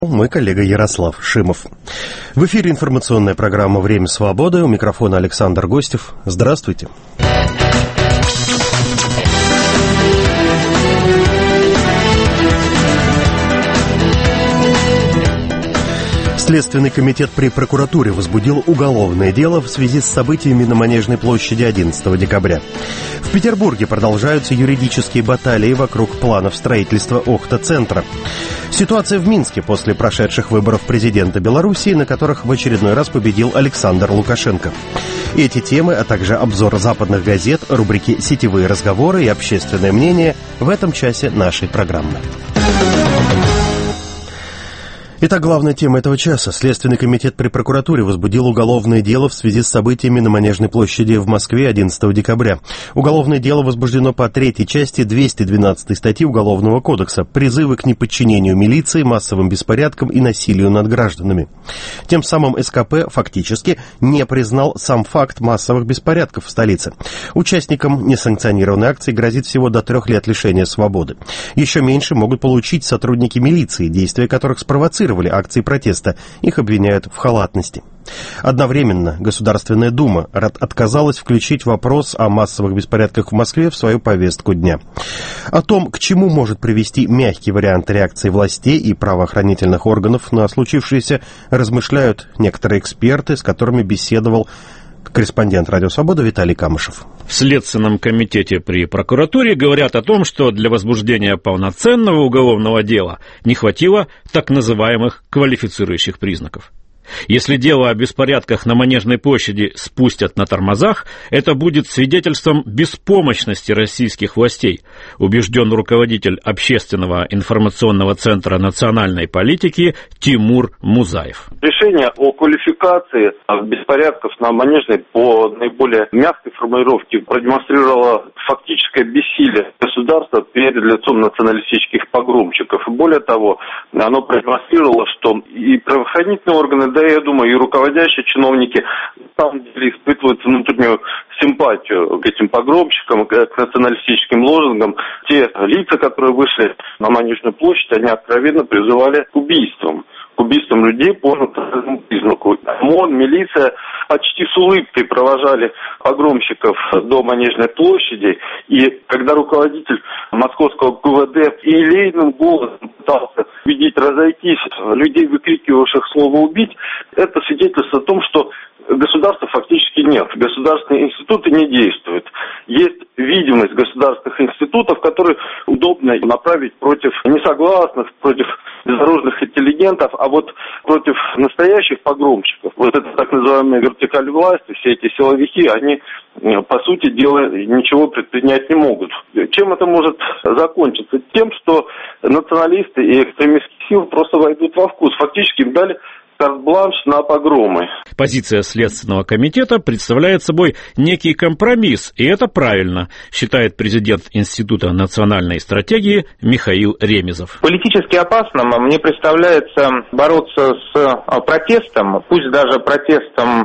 Мой коллега Ярослав Шимов. В эфире информационная программа «Время свободы». У микрофона Александр Гостев. Здравствуйте. Следственный комитет при прокуратуре возбудил уголовное дело в связи с событиями на Манежной площади 11 декабря. В Петербурге продолжаются юридические баталии вокруг планов строительства Охта-центра. Ситуация в Минске после прошедших выборов президента Белоруссии, на которых в очередной раз победил Александр Лукашенко. Эти темы, а также обзор западных газет, рубрики «Сетевые разговоры» и «Общественное мнение» в этом часе нашей программы. Итак, главная тема этого часа. Следственный комитет при прокуратуре возбудил уголовное дело в связи с событиями на Манежной площади в Москве 11 декабря. Уголовное дело возбуждено по третьей части 212 статьи Уголовного кодекса «Призывы к неподчинению милиции, массовым беспорядкам и насилию над гражданами». Тем самым СКП фактически не признал сам факт массовых беспорядков в столице. Участникам несанкционированной акции грозит всего до 3 лет лишения свободы. Еще меньше могут получить сотрудники милиции, действия которых спровоцировали акции протеста. Их обвиняют в халатности. Одновременно Государственная Дума отказалась включить вопрос о массовых беспорядках в Москве в свою повестку дня. О том, к чему может привести мягкий вариант реакции властей и правоохранительных органов на случившееся, размышляют некоторые эксперты, с которыми беседовал корреспондент «Радио Свобода» Виталий Камышев. В Следственном комитете при прокуратуре говорят о том, что для возбуждения полноценного уголовного дела не хватило так называемых квалифицирующих признаков. Если дело о беспорядках на Манежной площади спустят на тормозах, это будет свидетельством беспомощности российских властей, убежден руководитель Общественного информационного центра национальной политики Тимур Музаев. Решение о квалификации беспорядков на Манежной по наиболее мягкой формулировке продемонстрировало фактическое бессилие государства перед лицом националистических погромщиков. И более того, оно продемонстрировало, что и правоохранительные органы, да, я думаю, и руководящие чиновники на самом деле испытывают внутреннюю симпатию к этим погромщикам, к националистическим лозунгам. Те лица, которые вышли на Манежную площадь, они откровенно призывали к убийствам людей по национальному признаку. ОМОН, милиция почти с улыбкой провожали погромщиков до Манежной площади, и когда руководитель московского ГУВД и елейным голосом пытался убедить разойтись людей, выкрикивавших слово «убить», это свидетельствует о том, что государства фактически нет, государственные институты не действуют. Есть видимость государственных институтов, которые удобно направить против несогласных, против безоружных интеллигентов, а вот против настоящих погромщиков, вот это так называемая вертикаль власти, все эти силовики, они, по сути дела, ничего предпринять не могут. Чем это может закончиться? Тем, что националисты и экстремистские силы просто войдут во вкус. Фактически им дали карт-бланш на погромы. Позиция Следственного комитета представляет собой некий компромисс, и это правильно, считает президент Института национальной стратегии Михаил Ремезов. Политически опасным мне представляется бороться с протестом, пусть даже протестом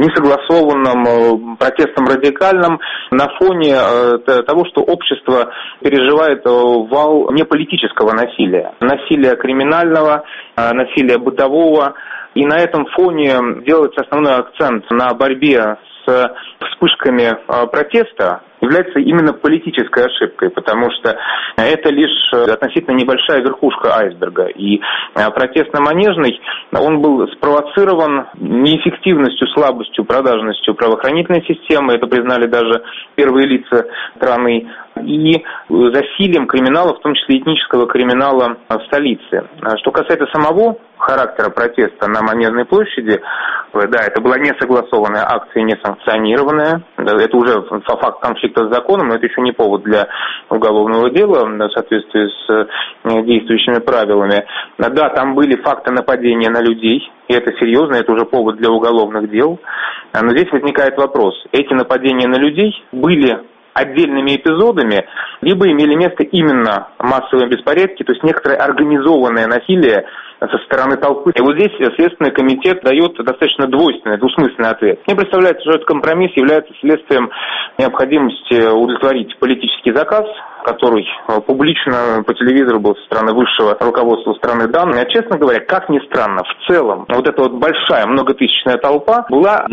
несогласованным, протестом радикальным, на фоне того, что общество переживает вал неполитического насилия, насилия криминального, насилия бытового. И на этом фоне делается основной акцент на борьбе с вспышками протеста является именно политической ошибкой, потому что это лишь относительно небольшая верхушка айсберга. И протест на Манежной, он был спровоцирован неэффективностью, слабостью, продажностью правоохранительной системы, это признали даже первые лица страны, и засилием криминала, в том числе этнического криминала в столице. Что касается самого характера протеста на Манежной площади, да, это была несогласованная акция, несанкционированная, это уже факт конфликта с законом, но это еще не повод для уголовного дела в соответствии с действующими правилами. Да, там были факты нападения на людей, и это серьезно, это уже повод для уголовных дел. Но здесь возникает вопрос, эти нападения на людей были отдельными эпизодами, либо имели место именно массовые беспорядки, то есть некоторое организованное насилие со стороны толпы. И вот здесь Следственный комитет дает достаточно двусмысленный ответ. Мне представляется, что этот компромисс является следствием необходимости удовлетворить политический заказ который публично по телевизору был со стороны высшего руководства страны дан. Честно говоря, как ни странно, в целом вот эта вот большая многотысячная толпа была,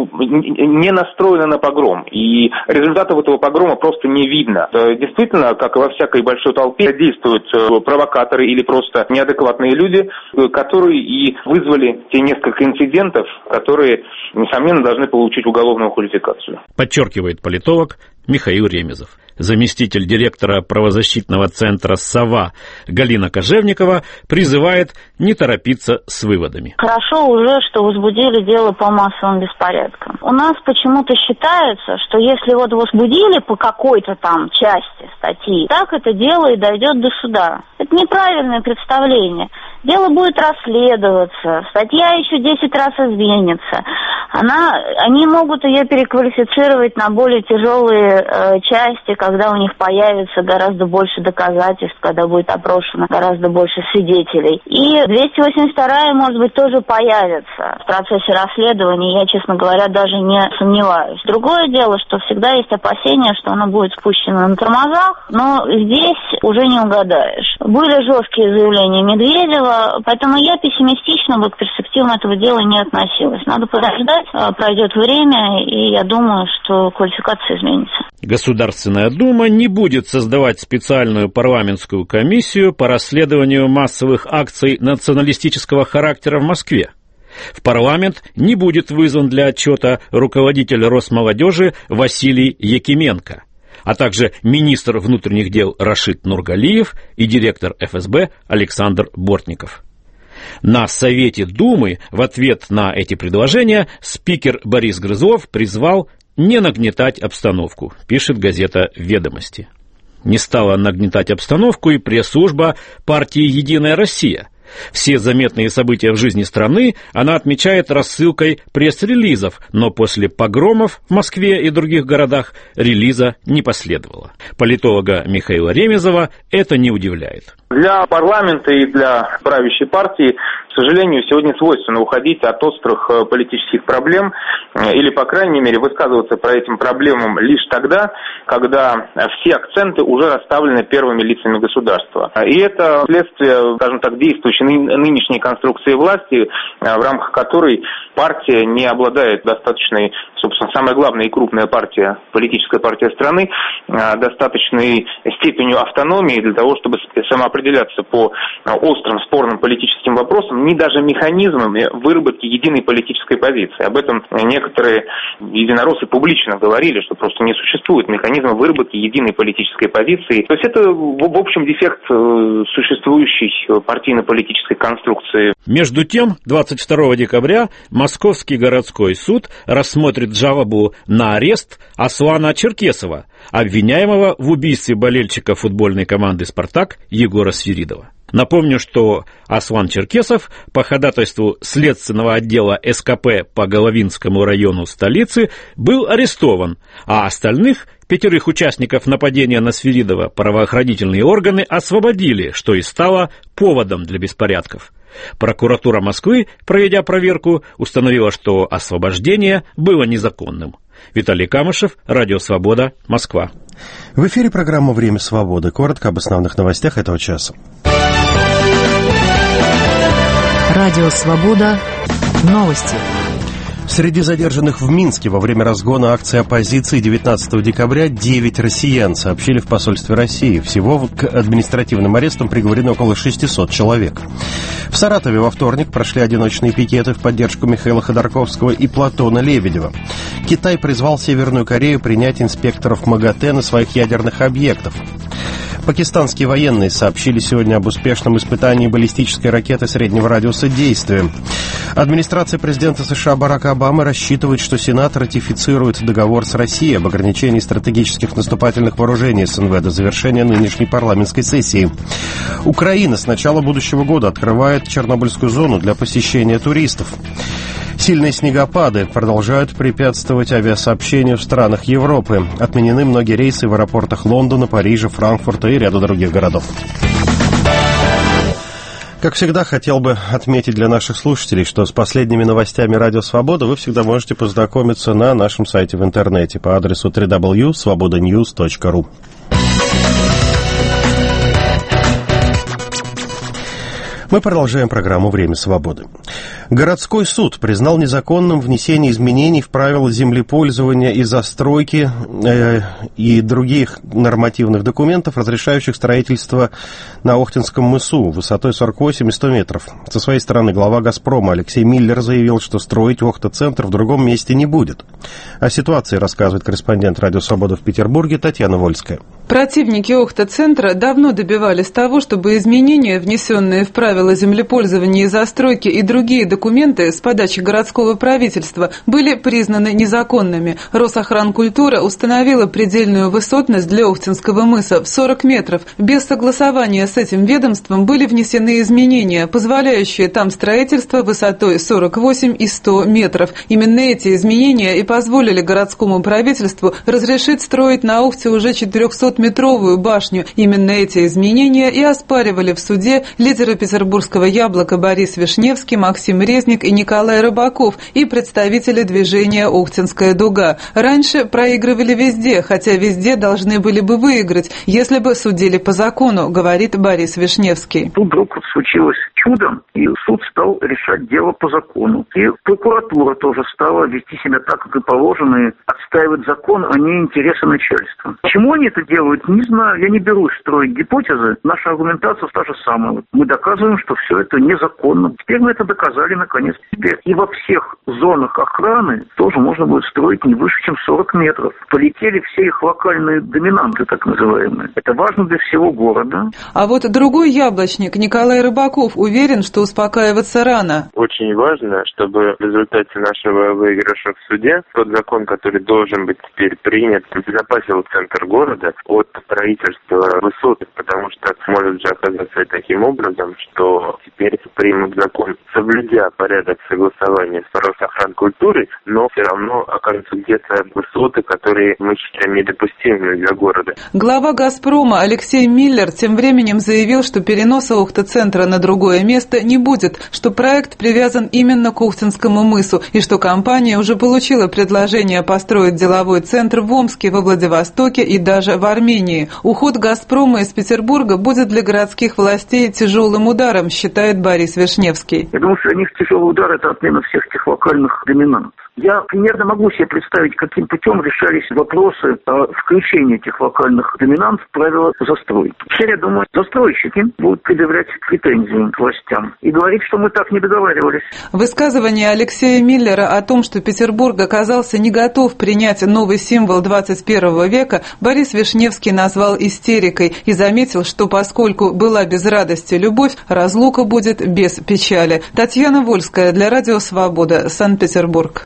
не настроена на погром. И результатов этого погрома просто не видно. Действительно, как и во всякой большой толпе, действуют провокаторы или просто неадекватные люди, которые и вызвали те несколько инцидентов, которые, несомненно, должны получить уголовную квалификацию. Подчеркивает политолог Михаил Ремезов. Заместитель директора правозащитного центра «Сова» Галина Кожевникова призывает не торопиться с выводами. Хорошо уже, что возбудили дело по массовым беспорядкам. У нас почему-то считается, что если вот возбудили по какой-то там части статьи, так это дело и дойдет до суда. Это неправильное представление. Дело будет расследоваться, статья еще 10 раз изменится. Они могут ее переквалифицировать на более тяжелые части, когда у них появится гораздо больше доказательств, когда будет опрошено гораздо больше свидетелей. И 282-я, может быть, тоже появится в процессе расследования, я, честно говоря, даже не сомневаюсь. Другое дело, что всегда есть опасения, что она будет спущена на тормозах, но здесь уже не угадаешь. Были жесткие заявления Медведева, поэтому я пессимистично бы к перспективам этого дела не относилась. Надо подождать, пройдет время, и я думаю, что квалификация изменится. Государственная Дума не будет создавать специальную парламентскую комиссию по расследованию массовых акций националистического характера в Москве. В парламент не будет вызван для отчета руководитель Росмолодежи Василий Якименко, а также министр внутренних дел Рашид Нургалиев и директор ФСБ Александр Бортников. На Совете Думы в ответ на эти предложения спикер Борис Грызлов призвал не нагнетать обстановку, пишет газета «Ведомости». Не стала нагнетать обстановку и пресс-служба партии «Единая Россия». Все заметные события в жизни страны она отмечает рассылкой пресс-релизов, но после погромов в Москве и других городах релиза не последовало. Политолога Михаила Ремезова это не удивляет. Для парламента и для правящей партии, к сожалению, сегодня свойственно уходить от острых политических проблем или, по крайней мере, высказываться про этим проблемам лишь тогда, когда все акценты уже расставлены первыми лицами государства. И это следствие, скажем так, действующей нынешней конструкции власти, в рамках которой партия не обладает достаточной, собственно, самая главная и крупная партия, политическая партия страны, достаточной степенью автономии для того, чтобы самоопределяться по острым, спорным политическим вопросам, ни даже механизмами выработки единой политической позиции. Об этом некоторые единороссы публично говорили, что просто не существует механизма выработки единой политической позиции. То есть это, в общем, дефект существующей партийно-политической конструкции. Между тем, 22 декабря Московский городской суд рассмотрит жалобу на арест Аслана Черкесова, обвиняемого в убийстве болельщика футбольной команды «Спартак» Егора Свиридова. Напомню, что Аслан Черкесов по ходатайству следственного отдела СКП по Головинскому району столицы был арестован, а остальных 5 участников нападения на Свиридова правоохранительные органы освободили, что и стало поводом для беспорядков. Прокуратура Москвы, проведя проверку, установила, что освобождение было незаконным. Виталий Камышев, Радио Свобода, Москва. В эфире программа «Время свободы». Коротко об основных новостях этого часа. Радио Свобода. Новости. Среди задержанных в Минске во время разгона акции оппозиции 19 декабря 9 россиян, сообщили в посольстве России. Всего к административным арестам приговорено около 600 человек. В Саратове во вторник прошли одиночные пикеты в поддержку Михаила Ходорковского и Платона Лебедева. Китай призвал Северную Корею принять инспекторов МАГАТЭ на своих ядерных объектах. Пакистанские военные сообщили сегодня об успешном испытании баллистической ракеты среднего радиуса действия. Администрация президента США Барака Обамы рассчитывает, что Сенат ратифицирует договор с Россией об ограничении стратегических наступательных вооружений СНВ до завершения нынешней парламентской сессии. Украина с начала будущего года открывает Чернобыльскую зону для посещения туристов. Сильные снегопады продолжают препятствовать авиасообщению в странах Европы. Отменены многие рейсы в аэропортах Лондона, Парижа, Франкфурта и ряда других городов. Как всегда, хотел бы отметить для наших слушателей, что с последними новостями Радио Свобода вы всегда можете познакомиться на нашем сайте в интернете по адресу www.svobodanews.ru. Мы продолжаем программу «Время свободы». Городской суд признал незаконным внесение изменений в правила землепользования и застройки и других нормативных документов, разрешающих строительство на Охтинском мысу высотой 48 и 100 метров. Со своей стороны глава «Газпрома» Алексей Миллер заявил, что строить Охта-центр в другом месте не будет. О ситуации рассказывает корреспондент «Радио Свобода» в Петербурге Татьяна Вольская. Противники Охта-центра давно добивались того, чтобы изменения, внесенные в правила землепользования и застройки и другие документы с подачи городского правительства, были признаны незаконными. Росохранкультура установила предельную высотность для Охтинского мыса в 40 метров. Без согласования с этим ведомством были внесены изменения, позволяющие там строительство высотой 48 и 100 метров. Именно эти изменения и позволили городскому правительству разрешить строить на Охте уже 400-метровую башню. Именно эти изменения и оспаривали в суде лидеры петербургского «Яблока» Борис Вишневский, Максим Резник и Николай Рыбаков и представители движения «Охтинская дуга». Раньше проигрывали везде, хотя везде должны были бы выиграть, если бы судили по закону, говорит Борис Вишневский. Тут вдруг случилось чудо, и суд стал решать дело по закону. И прокуратура тоже стала вести себя так, как и положено, и отстаивать закон, а не интересы начальства. Почему они это делают, не знаю. Я не берусь строить гипотезы. Наша аргументация та же самая. Мы доказываем, что все это незаконно. Теперь мы это доказали наконец. Теперь и во всех зонах охраны тоже можно будет строить не выше, чем 40 метров. Полетели все их локальные доминанты, так называемые. Это важно для всего города. А вот другой яблочник, Николай Рыбаков, уверен, что успокаиваться рано. Очень важно, чтобы в результате нашего выигрыша в суде тот закон, который должен быть теперь принят, обезопасил центр города от строительства высот, потому что может же оказаться таким образом, что теперь примут закон, соблюдя порядок согласования с Росохранкультурой, но все равно окажутся где-то высоты, которые мы считаем недопустимыми для города. Глава «Газпрома» Алексей Миллер тем временем заявил, что переноса Охта-центра на другое место не будет, что проект привязан именно к Охтинскому мысу и что компания уже получила предложение построить деловой центр в Омске, во Владивостоке и даже в Армении. Уход «Газпрома» из Петербурга будет для городских властей тяжелым ударом, считает Борис Вишневский. Я думаю, что для них тяжелый удар – это отмена всех этих локальных доминант. Я примерно могу себе представить, каким путем решались вопросы о включении этих локальных доминант в правила застройки. Теперь, я думаю, застройщики будут предъявлять претензии к властям и говорить, что мы так не договаривались. Высказывание Алексея Миллера о том, что Петербург оказался не готов принять новый символ 21 века, Борис Вишневский назвал истерикой и заметил, что поскольку была без радости любовь, разлука будет без печали. Татьяна Вольская для Радио Свобода, Санкт-Петербург.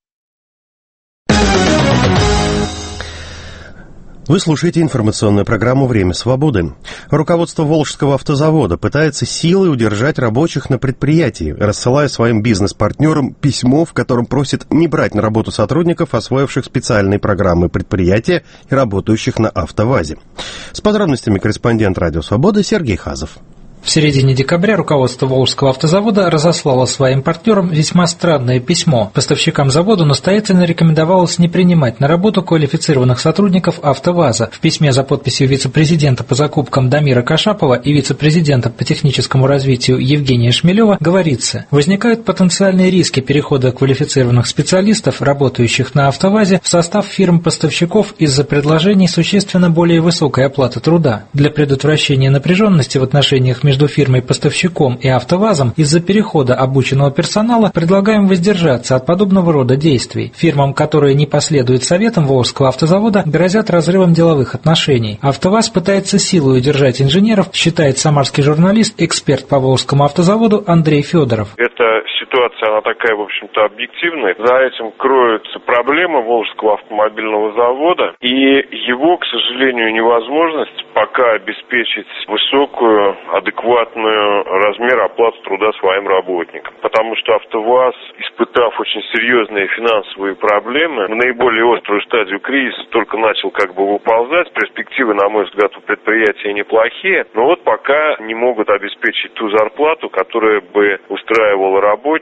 Вы слушаете информационную программу «Время свободы». Руководство Волжского автозавода пытается силой удержать рабочих на предприятии, рассылая своим бизнес-партнерам письмо, в котором просит не брать на работу сотрудников, освоивших специальные программы предприятия и работающих на АвтоВАЗе. С подробностями корреспондент «Радио Свобода» Сергей Хазов. В середине декабря руководство Волжского автозавода разослало своим партнерам весьма странное письмо. Поставщикам завода настоятельно рекомендовалось не принимать на работу квалифицированных сотрудников АвтоВАЗа. В письме за подписью вице-президента по закупкам Дамира Кашапова и вице-президента по техническому развитию Евгения Шмелева говорится: возникают потенциальные риски перехода квалифицированных специалистов, работающих на АвтоВАЗе, в состав фирм-поставщиков из-за предложений существенно более высокой оплаты труда. Для предотвращения напряженности в отношениях между фирмой-поставщиком и АвтоВАЗом из-за перехода обученного персонала предлагаем воздержаться от подобного рода действий. Фирмам, которые не последуют советам Волжского автозавода, грозят разрывом деловых отношений. АвтоВАЗ пытается силой удержать инженеров, считает самарский журналист, эксперт по Волжскому автозаводу Андрей Федоров. Эта ситуация, она такая, в общем-то, объективная. За этим кроются проблемы Волжского автомобильного завода и его, к сожалению, невозможность пока обеспечить высокую, адекватную размер оплаты труда своим работникам. Потому что АвтоВАЗ, испытав очень серьезные финансовые проблемы, в наиболее острую стадию кризиса только начал как бы выползать. Перспективы, на мой взгляд, у предприятия неплохие, но вот пока не могут обеспечить ту зарплату, которая бы устраивала работников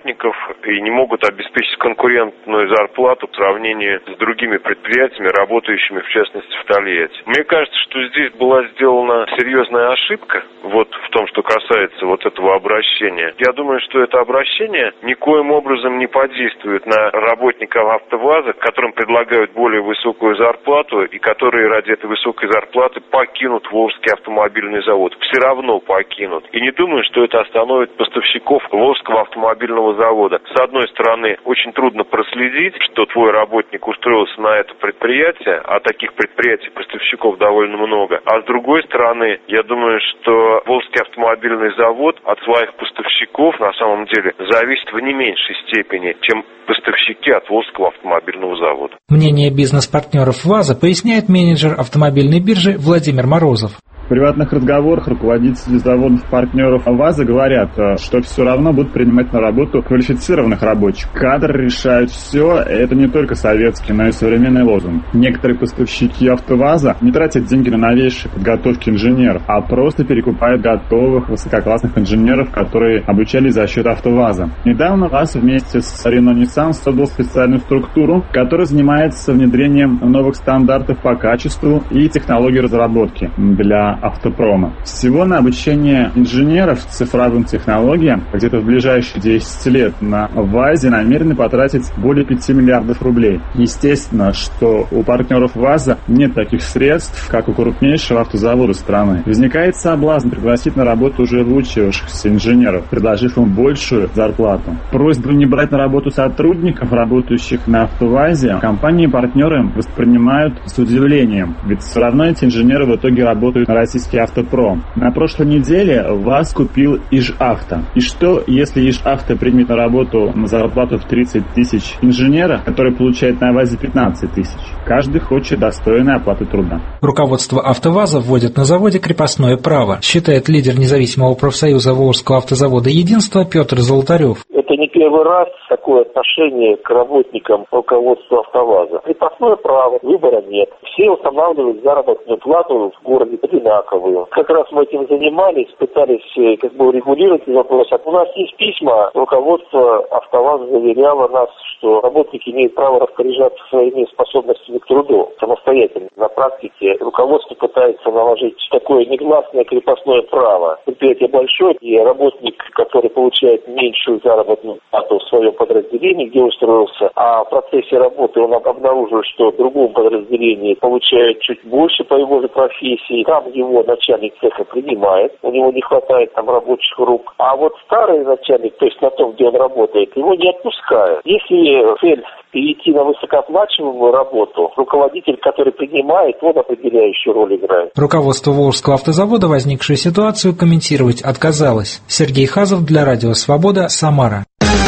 работников и не могут обеспечить конкурентную зарплату в сравнении с другими предприятиями, работающими, в частности, в Тольятти. Мне кажется, что здесь была сделана серьезная ошибка в том, что касается этого обращения. Я думаю, что это обращение никоим образом не подействует на работников АвтоВАЗа, которым предлагают более высокую зарплату и которые ради этой высокой зарплаты покинут Волжский автомобильный завод. Все равно покинут. И не думаю, что это остановит поставщиков Волжского автомобильного завода. С одной стороны, очень трудно проследить, что твой работник устроился на это предприятие, а таких предприятий поставщиков довольно много. А с другой стороны, я думаю, что Волжский автомобильный завод от своих поставщиков на самом деле зависит в не меньшей степени, чем поставщики от Волжского автомобильного завода. Мнение бизнес-партнеров ВАЗа поясняет менеджер автомобильной биржи Владимир Морозов. В приватных разговорах руководители заводов-партнеров ВАЗа говорят, что все равно будут принимать на работу квалифицированных рабочих. Кадры решают все, это не только советский, но и современный лозунг. Некоторые поставщики АвтоВАЗа не тратят деньги на новейшие подготовки инженеров, а просто перекупают готовых высококлассных инженеров, которые обучались за счет АвтоВАЗа. Недавно ВАЗ вместе с Renault-Nissan создал специальную структуру, которая занимается внедрением новых стандартов по качеству и технологий разработки для автопрома. Всего на обучение инженеров цифровым технологиям где-то в ближайшие 10 лет на ВАЗе намерены потратить более 5 миллиардов рублей. Естественно, что у партнеров ВАЗа нет таких средств, как у крупнейшего автозавода страны. Возникает соблазн пригласить на работу уже выучившихся инженеров, предложив им большую зарплату. Просьбу не брать на работу сотрудников, работающих на АвтоВАЗе, компании-партнеры воспринимают с удивлением, ведь все равно эти инженеры в итоге работают на российский автопром. На прошлой неделе ВАЗ купил Ижавто. И что, если Ижавто примет на работу на зарплату в 30 тысяч инженера, который получает на ВАЗе 15 тысяч? Каждый хочет достойной оплаты труда. Руководство АвтоВАЗа вводит на заводе крепостное право, считает лидер независимого профсоюза Волжского автозавода «Единство» Петр Золотарев. Это не первый раз такое отношение к работникам руководства АвтоВАЗа. Крепостное право, выбора нет. Все устанавливают заработную плату в городе одинаковую. Как раз мы этим занимались, пытались урегулировать этот вопрос. У нас есть письма, руководство АвтоВАЗа заверяло нас, что работники имеют право распоряжаться своими способностями к труду самостоятельно. На практике руководство пытается наложить такое негласное крепостное право. Предприятие большое, и работник, который получает меньшую заработную плату в своем подразделении, где устроился, а в процессе работы он обнаружил, что в другом подразделении получает чуть больше по его же профессии, там его начальник цеха принимает, у него не хватает там рабочих рук. А вот старый начальник, то есть на том, где он работает, его не отпускают. Если цель перейти на высокооплачиваемую работу, руководитель, который принимает, он определяющую роль играет. Руководство Волжского автозавода возникшую ситуацию комментировать отказалось. Сергей Хазов для Радио Свобода, Самара.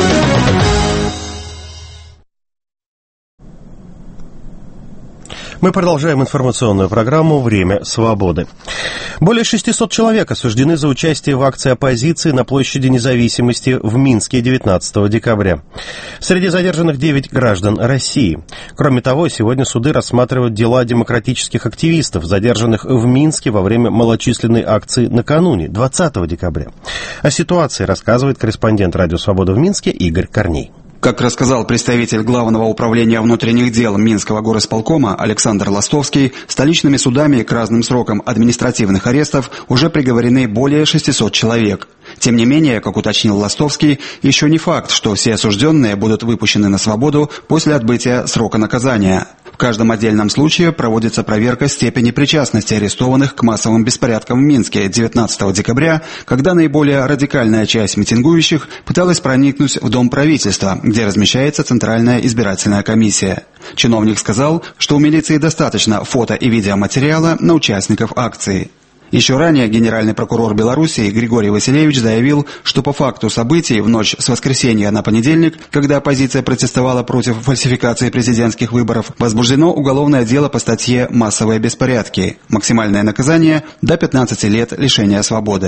Мы продолжаем информационную программу «Время свободы». Более 600 человек осуждены за участие в акции оппозиции на площади Независимости в Минске 19 декабря. Среди задержанных 9 граждан России. Кроме того, сегодня суды рассматривают дела демократических активистов, задержанных в Минске во время малочисленной акции накануне, 20 декабря. О ситуации рассказывает корреспондент «Радио Свобода» в Минске Игорь Корней. Как рассказал представитель Главного управления внутренних дел Минского горосполкома Александр Ластовский, столичными судами к разным срокам административных арестов уже приговорены более 600 человек. Тем не менее, как уточнил Ластовский, еще не факт, что все осужденные будут выпущены на свободу после отбытия срока наказания. В каждом отдельном случае проводится проверка степени причастности арестованных к массовым беспорядкам в Минске 19 декабря, когда наиболее радикальная часть митингующих пыталась проникнуть в Дом правительства, где размещается Центральная избирательная комиссия. Чиновник сказал, что у милиции достаточно фото и видеоматериала на участников акции. Еще ранее генеральный прокурор Белоруссии Григорий Василевич заявил, что по факту событий в ночь с воскресенья на понедельник, когда оппозиция протестовала против фальсификации президентских выборов, возбуждено уголовное дело по статье «Массовые беспорядки». Максимальное наказание – до 15 лет лишения свободы.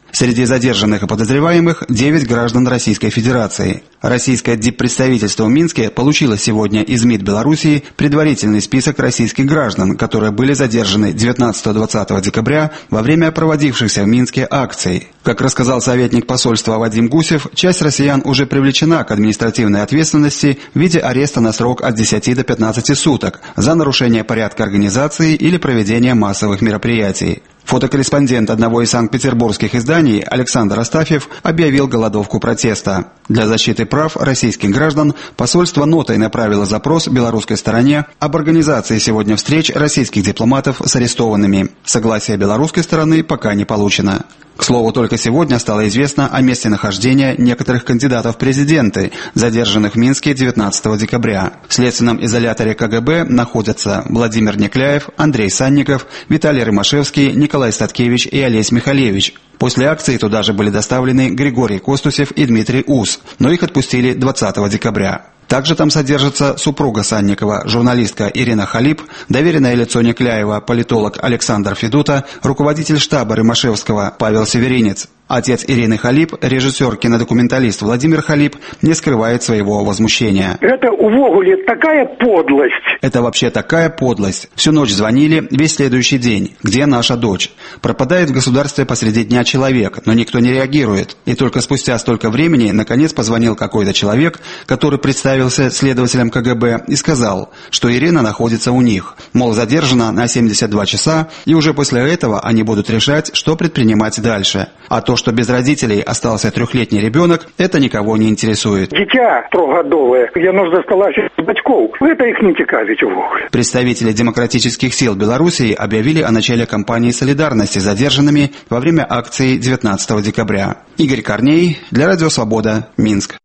Среди задержанных и подозреваемых 9 граждан Российской Федерации. Российское диппредставительство в Минске получило сегодня из МИД Белоруссии предварительный список российских граждан, которые были задержаны 19-20 декабря во время проводившихся в Минске акций. Как рассказал советник посольства Вадим Гусев, часть россиян уже привлечена к административной ответственности в виде ареста на срок от 10 до 15 суток за нарушение порядка организации или проведения массовых мероприятий. Фотокорреспондент одного из санкт-петербургских изданий Александр Астафьев объявил голодовку протеста. Для защиты прав российских граждан посольство нотой направило запрос белорусской стороне об организации сегодня встреч российских дипломатов с арестованными. Согласия белорусской стороны пока не получено. К слову, только сегодня стало известно о месте нахождения некоторых кандидатов в президенты, задержанных в Минске 19 декабря. В следственном изоляторе КГБ находятся Владимир Некляев, Андрей Санников, Виталий Рымашевский, Николай Статкевич и Олесь Михалевич. После акции туда же были доставлены Григорий Костусев и Дмитрий Ус, но их отпустили 20 декабря. Также там содержится супруга Санникова, журналистка Ирина Халип, доверенное лицо Некляева, политолог Александр Федута, руководитель штаба Рымашевского Павел Северинец. Отец Ирины Халип, режиссер-кинодокументалист Владимир Халип, не скрывает своего возмущения. Это увогуле такая подлость. Это вообще такая подлость. Всю ночь звонили, весь следующий день. Где наша дочь? Пропадает в государстве посреди дня человек, но никто не реагирует. И только спустя столько времени, наконец, позвонил какой-то человек, который представился следователем КГБ и сказал, что Ирина находится у них. Мол, задержана на 72 часа, и уже после этого они будут решать, что предпринимать дальше. А то, что без родителей остался 3-летний ребенок, это никого не интересует. Дитя трохгадове, яно засталася батьков. Это их не цікавить увогуле. Представители демократических сил Белоруссии объявили о начале кампании солидарности с задержанными во время акции 19 декабря. Игорь Корней для Радио Свобода, Минск.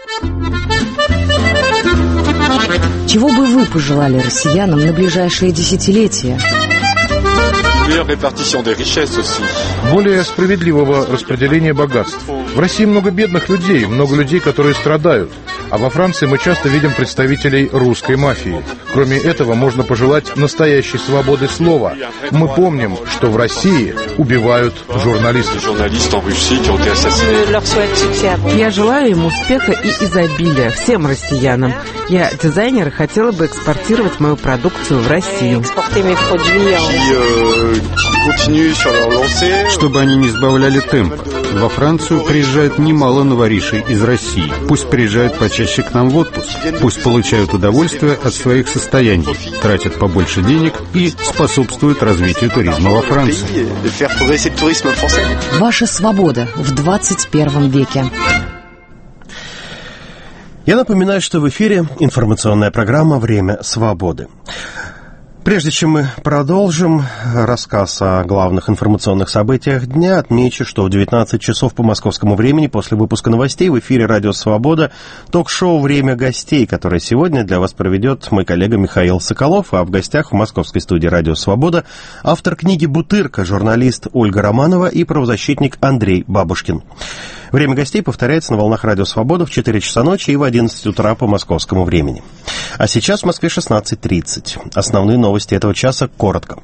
Чего бы вы пожелали россиянам на ближайшие десятилетия? Более справедливого распределения богатств. В России много бедных людей, много людей, которые страдают. А во Франции мы часто видим представителей русской мафии. Кроме этого, можно пожелать настоящей свободы слова. Мы помним, что в России убивают журналистов. Я желаю им успеха и изобилия всем россиянам. Я дизайнер и хотела бы экспортировать мою продукцию в Россию. Чтобы они не сбавляли темп. Во Францию приезжает немало новоришей из России. Пусть приезжают почаще к нам в отпуск. Пусть получают удовольствие от своих состояний, тратят побольше денег и способствуют развитию туризма во Франции. Ваша свобода в 21 веке. Я напоминаю, что в эфире информационная программа «Время свободы». Прежде чем мы продолжим рассказ о главных информационных событиях дня, отмечу, что в 19 часов по московскому времени после выпуска новостей в эфире «Радио Свобода» ток-шоу «Время гостей», которое сегодня для вас проведет мой коллега Михаил Соколов, а в гостях в московской студии «Радио Свобода» автор книги «Бутырка», журналист Ольга Романова и правозащитник Андрей Бабушкин. Время гостей повторяется на волнах «Радио Свобода» в 4 часа ночи и в 11 утра по московскому времени. А сейчас в Москве 16:30. Основные новости этого часа коротко.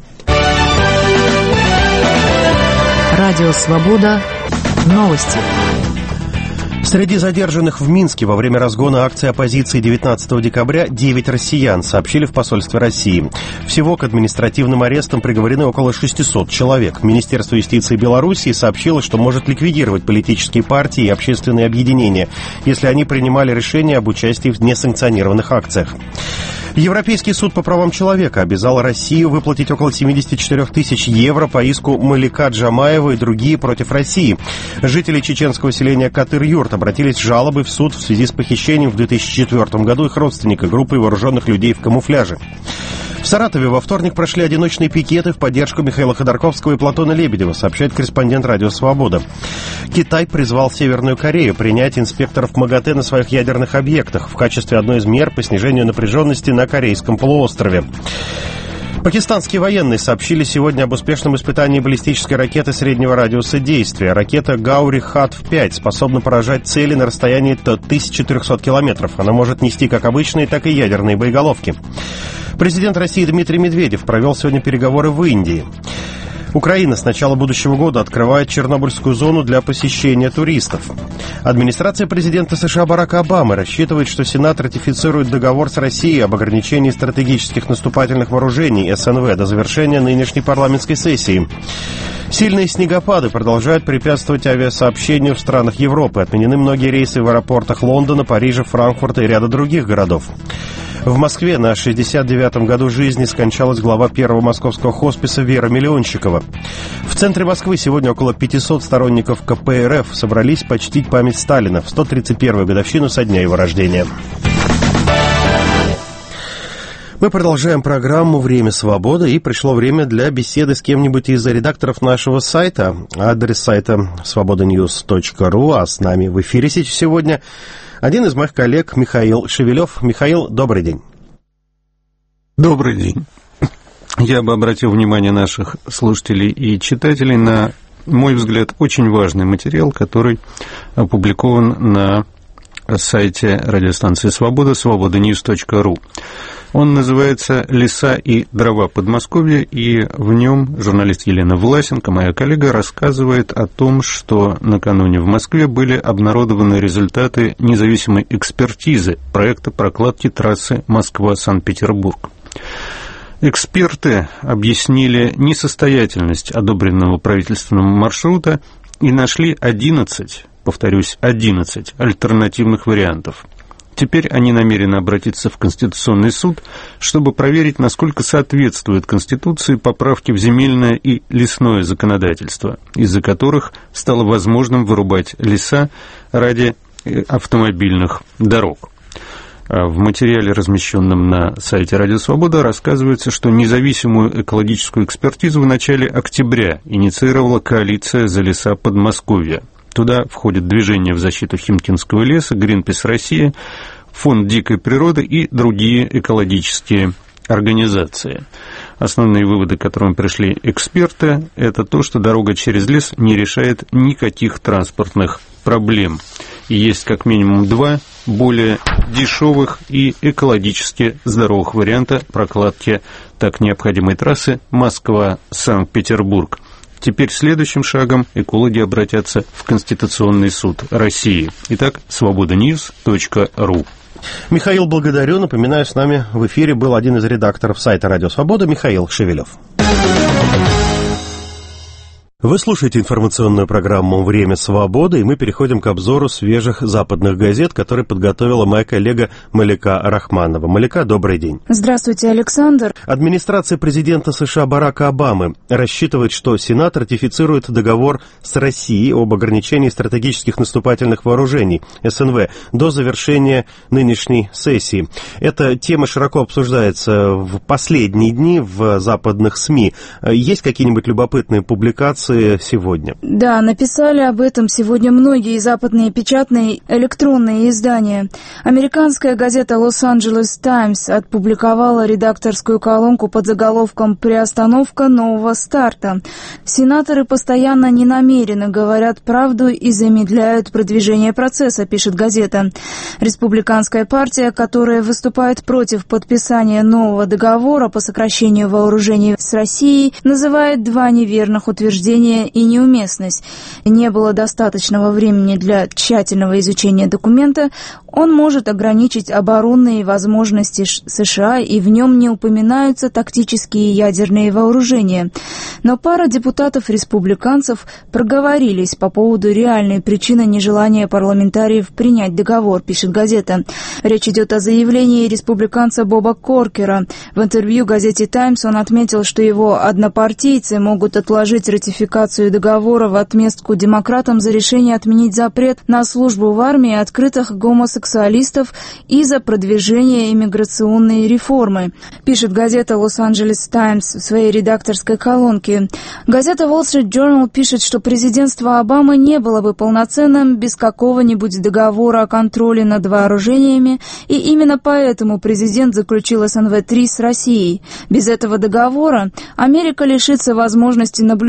Радио Свобода. Новости. Среди задержанных в Минске во время разгона акции оппозиции 19 декабря 9 россиян, сообщили в посольстве России. Всего к административным арестам приговорены около 600 человек. Министерство юстиции Белоруссии сообщило, что может ликвидировать политические партии и общественные объединения, если они принимали решение об участии в несанкционированных акциях. Европейский суд по правам человека обязал Россию выплатить около 74 тысяч евро по иску Малика Джамаева и другие против России. Жители чеченского селения Катыр-Юрт обратились с жалобой в суд в связи с похищением в 2004 году их родственника, группой вооруженных людей в камуфляже. В Саратове во вторник прошли одиночные пикеты в поддержку Михаила Ходорковского и Платона Лебедева, сообщает корреспондент «Радио Свобода». Китай призвал Северную Корею принять инспекторов МАГАТЭ на своих ядерных объектах в качестве одной из мер по снижению напряженности на Корейском полуострове. Пакистанские военные сообщили сегодня об успешном испытании баллистической ракеты среднего радиуса действия. Ракета Гаури-Хатв-5 способна поражать цели на расстоянии до 1300 километров. Она может нести как обычные, так и ядерные боеголовки. Президент России Дмитрий Медведев провел сегодня переговоры в Индии. Украина с начала будущего года открывает Чернобыльскую зону для посещения туристов. Администрация президента США Барака Обамы рассчитывает, что Сенат ратифицирует договор с Россией об ограничении стратегических наступательных вооружений СНВ до завершения нынешней парламентской сессии. Сильные снегопады продолжают препятствовать авиасообщению в странах Европы. Отменены многие рейсы в аэропортах Лондона, Парижа, Франкфурта и ряда других городов. В Москве на 69-м году жизни скончалась глава первого московского хосписа Вера Миллионщикова. В центре Москвы сегодня около 500 сторонников КПРФ собрались почтить память Сталина в 131-ю годовщину со дня его рождения. Мы продолжаем программу «Время свободы», и пришло время для беседы с кем-нибудь из редакторов нашего сайта. Адрес сайта svobodanews.ru, а с нами в эфире сегодня один из моих коллег Михаил Шевелев. Михаил, добрый день. Добрый день. Я бы обратил внимание наших слушателей и читателей на, мой взгляд, очень важный материал, который опубликован на сайте радиостанции «Свобода» svobodanews.ru. Он называется «Леса и дрова Подмосковья», и в нем журналист Елена Власенко, моя коллега, рассказывает о том, что накануне в Москве были обнародованы результаты независимой экспертизы проекта прокладки трассы Москва-Санкт-Петербург. Эксперты объяснили несостоятельность одобренного правительством маршрута и нашли 11 альтернативных вариантов. Теперь они намерены обратиться в Конституционный суд, чтобы проверить, насколько соответствуют Конституции поправки в земельное и лесное законодательство, из-за которых стало возможным вырубать леса ради автомобильных дорог. В материале, размещенном на сайте «Радио Свобода», рассказывается, что независимую экологическую экспертизу в начале октября инициировала коалиция «За леса Подмосковья». Туда входят движения в защиту Химкинского леса, Гринпис Россия, Фонд дикой природы и другие экологические организации. Основные выводы, к которым пришли эксперты, это то, что дорога через лес не решает никаких транспортных проблем. И есть как минимум два более дешевых и экологически здоровых варианта прокладки так необходимой трассы Москва-Санкт-Петербург. Теперь следующим шагом экологи обратятся в Конституционный суд России. Итак, svobodanews.ru. Михаил, благодарю. Напоминаю, с нами в эфире был один из редакторов сайта «Радио Свобода» Михаил Шевелев. Вы слушаете информационную программу «Время свободы», и мы переходим к обзору свежих западных газет, которые подготовила моя коллега Малика Рахманова. Малика, добрый день. Здравствуйте, Александр. Администрация президента США Барака Обамы рассчитывает, что Сенат ратифицирует договор с Россией об ограничении стратегических наступательных вооружений СНВ до завершения нынешней сессии. Эта тема широко обсуждается в последние дни в западных СМИ. Есть какие-нибудь любопытные публикации сегодня? Да, написали об этом сегодня многие западные печатные электронные издания. Американская газета «Лос-Анджелес Таймс» опубликовала редакторскую колонку под заголовком «Приостановка нового старта». Сенаторы постоянно не намерены говорят правду и замедляют продвижение процесса, пишет газета. Республиканская партия, которая выступает против подписания нового договора по сокращению вооружений с Россией, называет два неверных утверждения и неуместность. Не было достаточного времени для тщательного изучения документа. Он может ограничить оборонные возможности США, и в нем не упоминаются тактические ядерные вооружения. Но пара депутатов-республиканцев проговорились по поводу реальной причины нежелания парламентариев принять договор, пишет газета. Речь идет о заявлении республиканца Боба Коркера. В интервью газете «Таймс» он отметил, что его однопартийцы могут отложить ратификацию договора в отместку демократам за решение отменить запрет на службу в армии открытых гомосексуалистов и за продвижение иммиграционной реформы, пишет газета «Лос-Анджелес Таймс» в своей редакторской колонке. Газета Wall Street Journal пишет, что президентство Обамы не было бы полноценным без какого-нибудь договора о контроле над вооружениями, и именно поэтому президент заключил СНВ-3 с Россией. Без этого договора Америка лишится возможности наблюдать за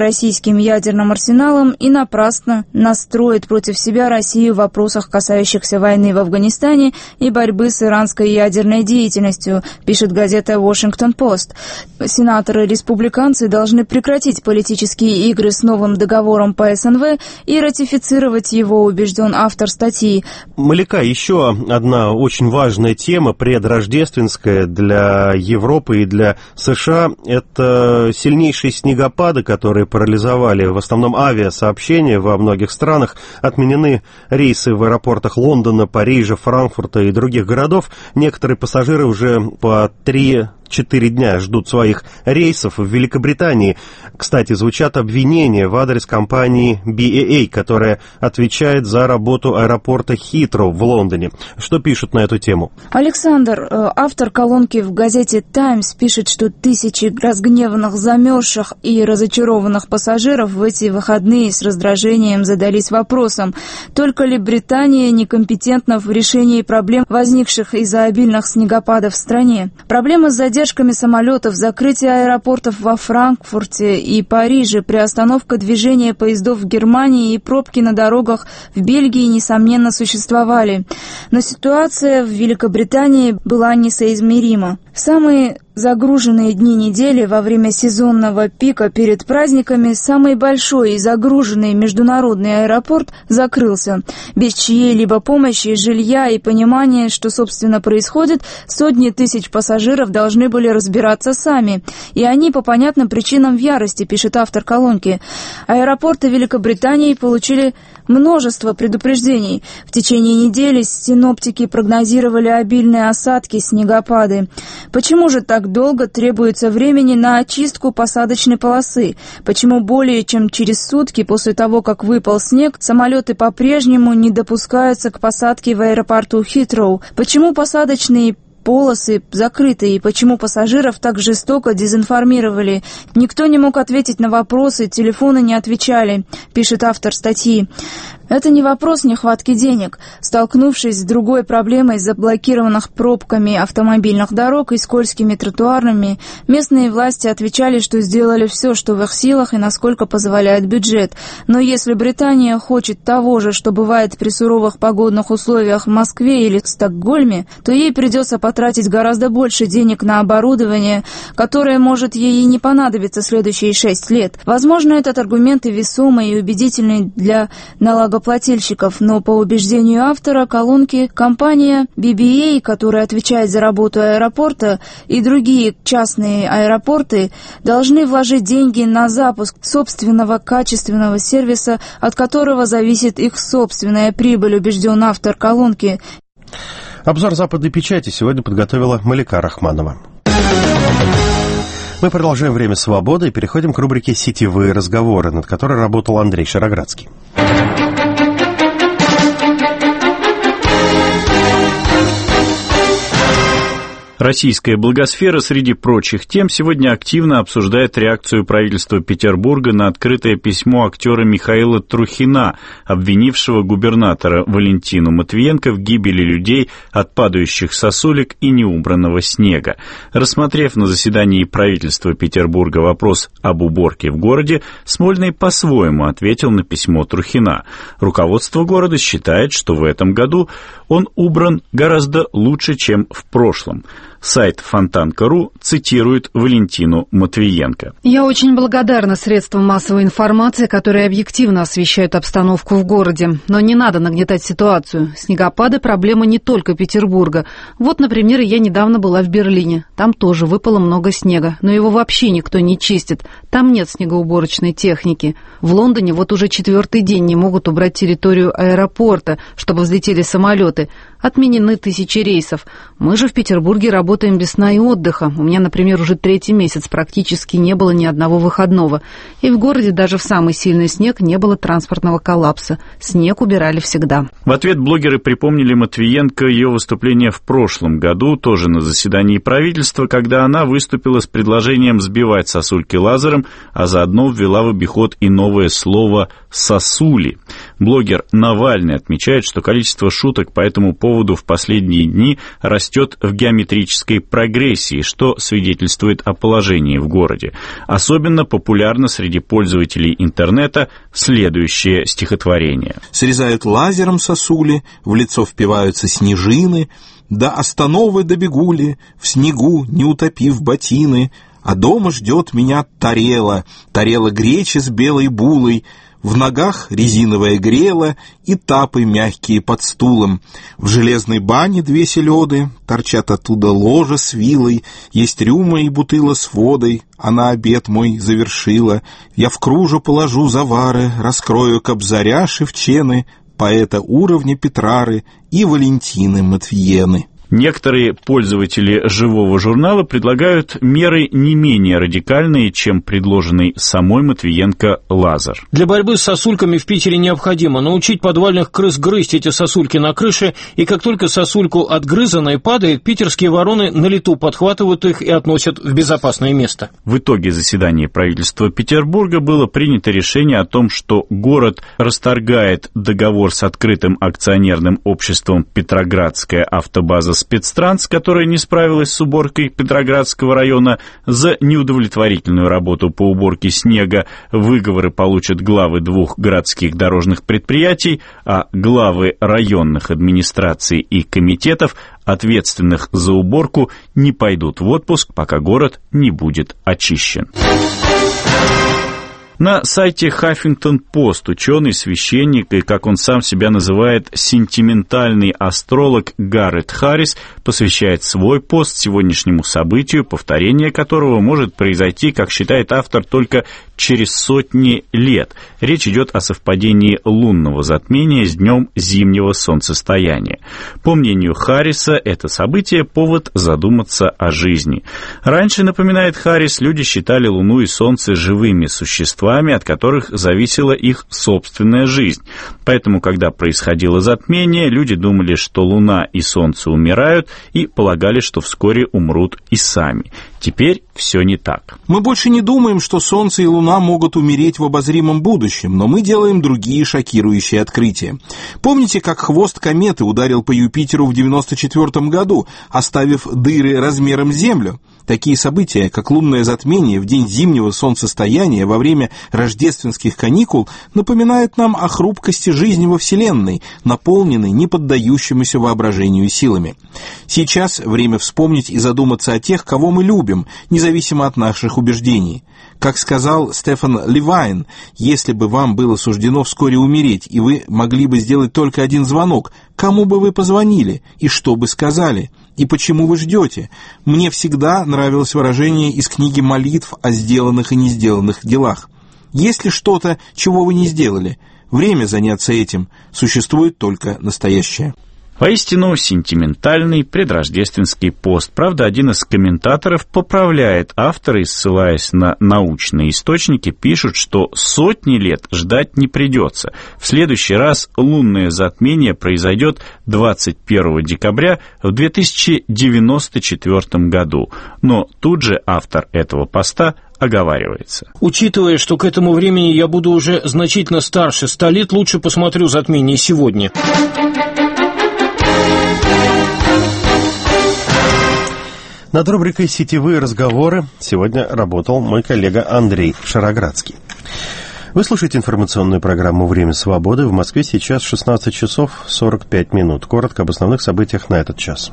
российским ядерным арсеналом и напрасно настроит против себя Россию в вопросах, касающихся войны в Афганистане и борьбы с иранской ядерной деятельностью, пишет газета «Вашингтон-Пост». Сенаторы-республиканцы должны прекратить политические игры с новым договором по СНВ и ратифицировать его, убежден автор статьи. Маляка, еще одна очень важная тема, предрождественская для Европы и для США, это сильнейшие снегопады, которые парализовали в основном авиасообщения во многих странах. Отменены рейсы в аэропортах Лондона, Парижа, Франкфурта и других городов. Некоторые пассажиры уже по 3-4 дня ждут своих рейсов в Великобритании. Кстати, звучат обвинения в адрес компании BAA, которая отвечает за работу аэропорта Хитроу в Лондоне. Что пишут на эту тему? Александр, автор колонки в газете «Таймс», пишет, что тысячи разгневанных, замерзших и разочарованных пассажиров в эти выходные с раздражением задались вопросом, только ли Британия некомпетентна в решении проблем, возникших из-за обильных снегопадов в стране. Проблемы с задержками самолетов, закрытие аэропортов во Франкфурте и Париже, приостановка движения поездов в Германии и пробки на дорогах в Бельгии, несомненно, существовали. Но ситуация в Великобритании была несоизмерима. В самые загруженные дни недели во время сезонного пика перед праздниками самый большой и загруженный международный аэропорт закрылся. Без чьей-либо помощи, жилья и понимания, что, собственно, происходит, сотни тысяч пассажиров должны были разбираться сами. И они по понятным причинам в ярости, пишет автор колонки. Аэропорты Великобритании получили множество предупреждений. В течение недели синоптики прогнозировали обильные осадки, снегопады. Почему же так долго требуется времени на очистку посадочной полосы? Почему более чем через сутки после того, как выпал снег, самолеты по-прежнему не допускаются к посадке в аэропорту Хитроу? Почему посадочные полосы закрыты, и почему пассажиров так жестоко дезинформировали? Никто не мог ответить на вопросы, телефоны не отвечали, пишет автор статьи. Это не вопрос нехватки денег. Столкнувшись с другой проблемой заблокированных пробками автомобильных дорог и скользкими тротуарами, местные власти отвечали, что сделали все, что в их силах и насколько позволяет бюджет. Но если Британия хочет того же, что бывает при суровых погодных условиях в Москве или Стокгольме, то ей придется потратить гораздо больше денег на оборудование, которое может ей и не понадобиться следующие 6 лет. Возможно, этот аргумент и весомый, и убедительный для налогоплательщиков, но по убеждению автора колонки компания BBA, которая отвечает за работу аэропорта, и другие частные аэропорты должны вложить деньги на запуск собственного качественного сервиса, от которого зависит их собственная прибыль, убежден автор колонки. Обзор западной печати сегодня подготовила Маляка Рахманова. Мы продолжаем «Время свободы» и переходим к рубрике «Сетевые разговоры», над которой работал Андрей Шароградский. Российская благосфера, среди прочих тем, сегодня активно обсуждает реакцию правительства Петербурга на открытое письмо актера Михаила Трухина, обвинившего губернатора Валентину Матвиенко в гибели людей от падающих сосулек и неубранного снега. Рассмотрев на заседании правительства Петербурга вопрос об уборке в городе, Смольный по-своему ответил на письмо Трухина. Руководство города считает, что в этом году он убран гораздо лучше, чем в прошлом. Сайт Фонтанка.ру цитирует Валентину Матвиенко. «Я очень благодарна средствам массовой информации, которые объективно освещают обстановку в городе. Но не надо нагнетать ситуацию. Снегопады – проблема не только Петербурга. Вот, например, я недавно была в Берлине. Там тоже выпало много снега, но его вообще никто не чистит. Там нет снегоуборочной техники. В Лондоне вот уже 4-й день не могут убрать территорию аэропорта, чтобы взлетели самолеты. Отменены тысячи рейсов. Мы же в Петербурге работаем без сна и отдыха. У меня, например, уже 3-й месяц практически не было ни одного выходного. И в городе даже в самый сильный снег не было транспортного коллапса. Снег убирали всегда». В ответ блогеры припомнили Матвиенко ее выступление в прошлом году, тоже на заседании правительства, когда она выступила с предложением сбивать сосульки лазером, а заодно ввела в обиход и новое слово сосули. Блогер Навальный отмечает, что количество шуток по этому поводу в последние дни растет в геометрической прогрессии, что свидетельствует о положении в городе. Особенно популярно среди пользователей интернета следующее стихотворение. Срезают лазером сосули, в лицо впиваются снежины, до остановы добегули, в снегу не утопив ботины, а дома ждет меня тарела гречи с белой булой, в ногах резиновая грела и тапы мягкие под стулом. В железной бане 2 селёды, торчат оттуда ложа с вилой, есть рюма и бутыла с водой, она обед мой завершила. Я в кружу положу завары, раскрою кобзаря Шевчены, поэта уровня Петрары и Валентины Матвиены. Некоторые пользователи «Живого журнала» предлагают меры не менее радикальные, чем предложенный самой Матвиенко лазер. Для борьбы с сосульками в Питере необходимо научить подвальных крыс грызть эти сосульки на крыше, и как только сосульку отгрызанной падает, питерские вороны на лету подхватывают их и относят в безопасное место. В итоге заседания правительства Петербурга было принято решение о том, что город расторгает договор с открытым акционерным обществом «Петроградская автобаза Спецтранс», которая не справилась с уборкой Петроградского района. За неудовлетворительную работу по уборке снега выговоры получат главы 2 городских дорожных предприятий, а главы районных администраций и комитетов, ответственных за уборку, не пойдут в отпуск, пока город не будет очищен. На сайте Huffington-Post ученый, священник и, как он сам себя называет, сентиментальный астролог Гаррет Харрис посвящает свой пост сегодняшнему событию, повторение которого может произойти, как считает автор, только через сотни лет. Речь идет о совпадении лунного затмения с днем зимнего солнцестояния. По мнению Харриса, это событие — повод задуматься о жизни. Раньше, напоминает Харрис, люди считали Луну и Солнце живыми существами, от которых зависела их собственная жизнь. Поэтому, когда происходило затмение, люди думали, что Луна и Солнце умирают, и полагали, что вскоре умрут и сами. Теперь все не так. Мы больше не думаем, что Солнце и Луна могут умереть в обозримом будущем, но мы делаем другие шокирующие открытия. Помните, как хвост кометы ударил по Юпитеру в 1994 году, оставив дыры размером с Землю? Такие события, как лунное затмение в день зимнего солнцестояния во время рождественских каникул, напоминают нам о хрупкости жизни во Вселенной, наполненной неподдающимися воображению силами. Сейчас время вспомнить и задуматься о тех, кого мы любим, независимо от наших убеждений. Как сказал Стефан Левайн, если бы вам было суждено вскоре умереть, и вы могли бы сделать только один звонок, кому бы вы позвонили, и что бы сказали, и почему вы ждете? Мне всегда нравилось выражение из книги молитв о сделанных и не сделанных делах. Есть ли что-то, чего вы не сделали? Время заняться этим. Существует только настоящее. Поистину сентиментальный предрождественский пост. Правда, один из комментаторов поправляет автора и, ссылаясь на научные источники, пишут, что сотни лет ждать не придется. В следующий раз лунное затмение произойдет 21 декабря в 2094 году. Но тут же автор этого поста оговаривается. Учитывая, что к этому времени я буду уже значительно старше 100 лет, лучше посмотрю затмение сегодня. Над рубрикой «Сетевые разговоры» сегодня работал мой коллега Андрей Шароградский. Вы слушаете информационную программу «Время свободы». В Москве сейчас 16 часов 45 минут. Коротко об основных событиях на этот час.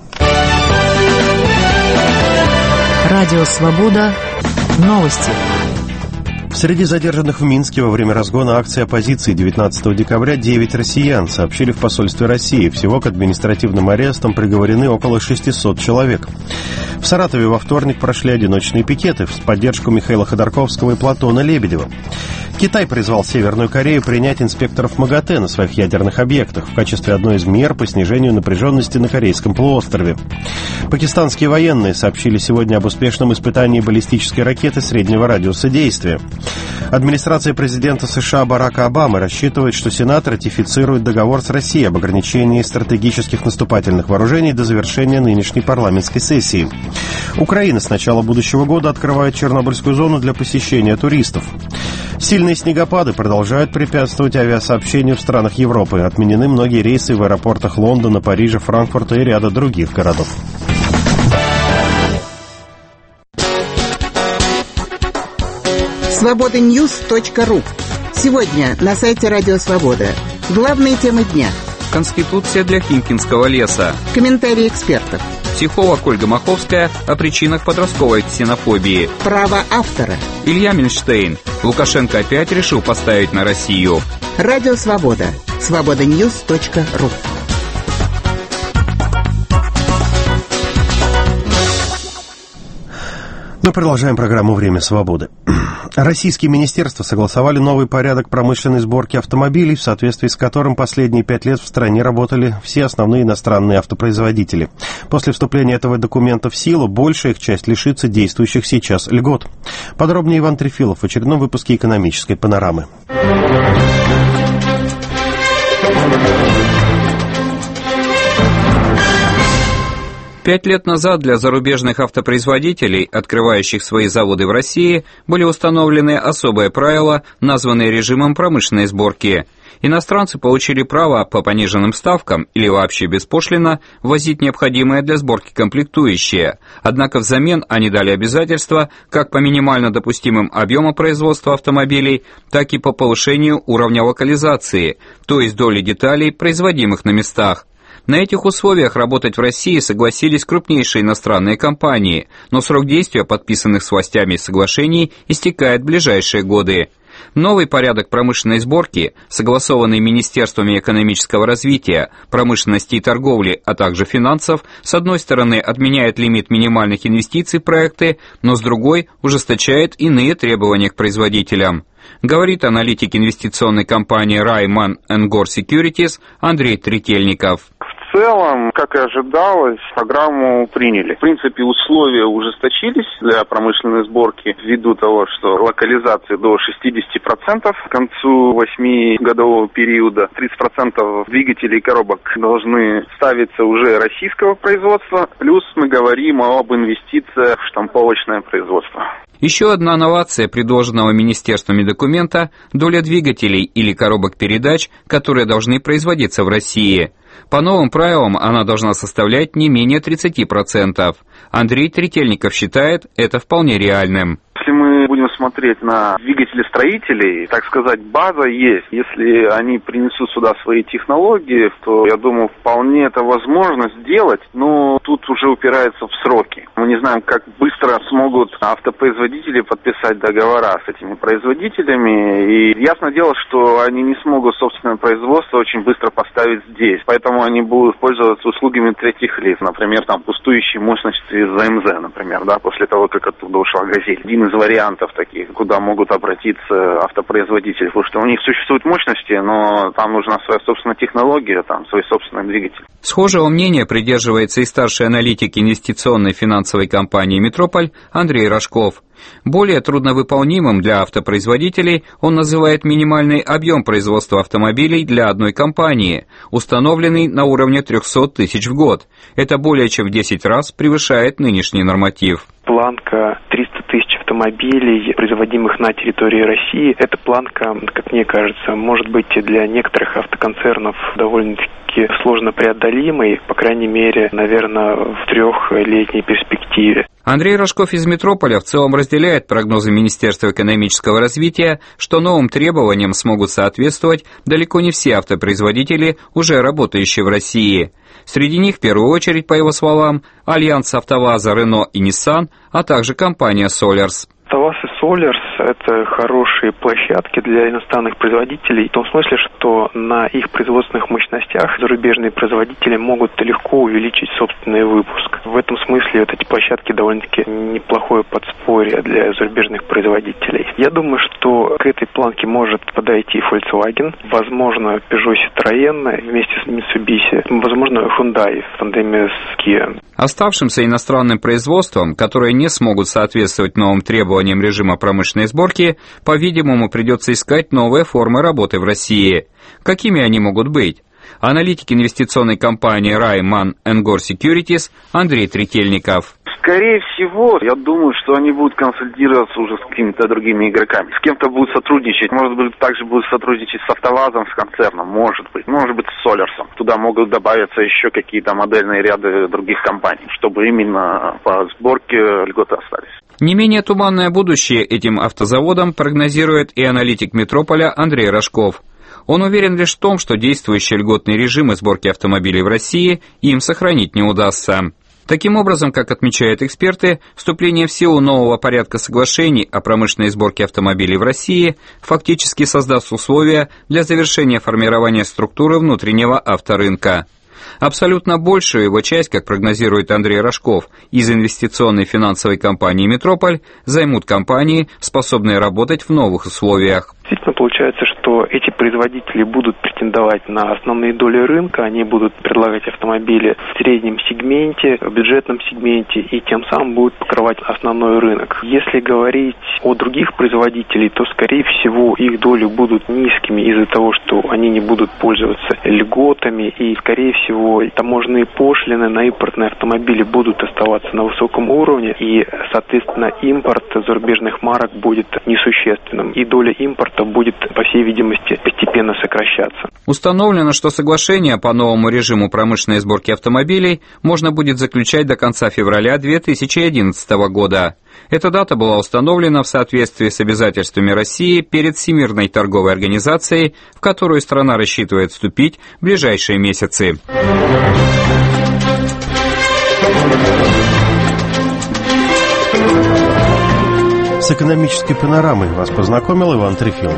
Радио «Свобода». Новости. Среди задержанных в Минске во время разгона акции оппозиции 19 декабря 9 россиян, сообщили в посольстве России. Всего к административным арестам приговорены около 600 человек. В Саратове во вторник прошли одиночные пикеты в поддержку Михаила Ходорковского и Платона Лебедева. Китай призвал Северную Корею принять инспекторов МАГАТЭ на своих ядерных объектах в качестве одной из мер по снижению напряженности на Корейском полуострове. Пакистанские военные сообщили сегодня об успешном испытании баллистической ракеты среднего радиуса действия. Администрация президента США Барака Обамы рассчитывает, что Сенат ратифицирует договор с Россией об ограничении стратегических наступательных вооружений до завершения нынешней парламентской сессии. Украина с начала будущего года открывает Чернобыльскую зону для посещения туристов. Сильные снегопады продолжают препятствовать авиасообщению в странах Европы. Отменены многие рейсы в аэропортах Лондона, Парижа, Франкфурта и ряда других городов. Свободаnews.ру. Сегодня на сайте Радио Свобода. Главные темы дня. Конституция для Химкинского леса. Комментарии экспертов. Психолог Ольга Маховская о причинах подростковой ксенофобии. Право автора. Илья Мильштейн. Лукашенко опять решил поставить на Россию. Радио Свобода. Свободаnews.ру. Мы продолжаем программу «Время свободы». Российские министерства согласовали новый порядок промышленной сборки автомобилей, в соответствии с которым последние 5 лет в стране работали все основные иностранные автопроизводители. После вступления этого документа в силу большая их часть лишится действующих сейчас льгот. Подробнее Иван Трефилов в очередном выпуске «Экономической панорамы». 5 лет назад для зарубежных автопроизводителей, открывающих свои заводы в России, были установлены особые правила, названные режимом промышленной сборки. Иностранцы получили право по пониженным ставкам или вообще беспошлино ввозить необходимые для сборки комплектующие, однако взамен они дали обязательства как по минимально допустимым объемам производства автомобилей, так и по повышению уровня локализации, то есть доли деталей, производимых на местах. На этих условиях работать в России согласились крупнейшие иностранные компании, но срок действия подписанных с властями соглашений истекает в ближайшие годы. Новый порядок промышленной сборки, согласованный Министерствами экономического развития, промышленности и торговли, а также финансов, с одной стороны отменяет лимит минимальных инвестиций в проекты, но с другой ужесточает иные требования к производителям. Говорит аналитик инвестиционной компании Райман & Гор Securities Андрей Третельников. В целом, как и ожидалось, программу приняли. В принципе, условия ужесточились для промышленной сборки ввиду того, что локализация до 60% к концу 8-годового периода, 30% двигателей и коробок должны ставиться уже российского производства, плюс мы говорим об инвестициях в штамповочное производство. Еще одна новация предложенного министерствами документа – доля двигателей или коробок передач, которые должны производиться в России. По новым правилам она должна составлять не менее 30%. Андрей Третельников считает это вполне реальным. Если мы будем смотреть на двигатели строителей, так сказать, база есть. Если они принесут сюда свои технологии, то, я думаю, вполне это возможно сделать, но тут уже упирается в сроки. Мы не знаем, как быстро смогут автопроизводители подписать договора с этими производителями. И ясно дело, что они не смогут собственное производство очень быстро поставить здесь. Поэтому они будут пользоваться услугами третьих лиц. Например, там пустующие мощности ЗМЗ, например, да, после того, как оттуда ушла «Газель». Один из вариантов таких, куда могут обратиться автопроизводители, потому что у них существуют мощности, но там нужна своя собственная технология, там свой собственный двигатель. Схожего мнения придерживается и старший аналитик инвестиционной финансовой компании «Метрополь» Андрей Рожков. Более трудновыполнимым для автопроизводителей он называет минимальный объем производства автомобилей для одной компании, установленный на уровне 300 тысяч в год. Это более чем в 10 раз превышает нынешний норматив. Планка 300 тысяч автомобилей, производимых на территории России, эта планка, как мне кажется, может быть для некоторых автоконцернов довольно-таки сложно преодолимой, по крайней мере, наверное, в 3-летней перспективе. Андрей Рожков из «Метрополя» в целом разделяет прогнозы Министерства экономического развития, что новым требованиям смогут соответствовать далеко не все автопроизводители, уже работающие в России. Среди них, в первую очередь, по его словам, альянс АвтоВАЗа, Рено и Nissan, а также компания Solers. АвтоВАЗ и Solers – это хорошие площадки для иностранных производителей, в том смысле, что на их производственных мощностях зарубежные производители могут легко увеличить собственный выпуск. В этом смысле вот эти площадки довольно-таки неплохое подспорье для зарубежных производителей. Я думаю, что к этой планке может подойти Volkswagen, возможно, Peugeot Citroën вместе с Mitsubishi, возможно, Hyundai в тандеме с Kia. Оставшимся иностранным производствам, которые не смогут соответствовать новым требованиям введением режима промышленной сборки, по-видимому, придется искать новые формы работы в России. Какими они могут быть? Аналитик инвестиционной компании Райман Энгор Securities Андрей Трекельников. Скорее всего, я думаю, что они будут консультироваться уже с какими-то другими игроками. С кем-то будут сотрудничать. Может быть, также будут сотрудничать с АвтоВАЗом, с концерном. Может быть, с Солярсом. Туда могут добавиться еще какие-то модельные ряды других компаний, чтобы именно по сборке льготы остались. Не менее туманное будущее этим автозаводам прогнозирует и аналитик Метрополя Андрей Рожков. Он уверен лишь в том, что действующие льготные режимы сборки автомобилей в России им сохранить не удастся. Таким образом, как отмечают эксперты, вступление в силу нового порядка соглашений о промышленной сборке автомобилей в России фактически создаст условия для завершения формирования структуры внутреннего авторынка. Абсолютно большую его часть, как прогнозирует Андрей Рожков, из инвестиционной финансовой компании «Метрополь» займут компании, способные работать в новых условиях. Действительно получается, что эти производители будут претендовать на основные доли рынка, они будут предлагать автомобили в среднем сегменте, в бюджетном сегменте и тем самым будут покрывать основной рынок. Если говорить о других производителей, то, скорее всего, их доли будут низкими из-за того, что они не будут пользоваться льготами и, скорее всего, таможенные пошлины на импортные автомобили будут оставаться на высоком уровне и, соответственно, импорт зарубежных марок будет несущественным и доля импорта будет, по всей видимости, постепенно сокращаться. Установлено, что соглашение по новому режиму промышленной сборки автомобилей можно будет заключать до конца февраля 2011 года. Эта дата была установлена в соответствии с обязательствами России перед Всемирной торговой организацией, в которую страна рассчитывает вступить в ближайшие месяцы. С экономической панорамой вас познакомил Иван Трефилов.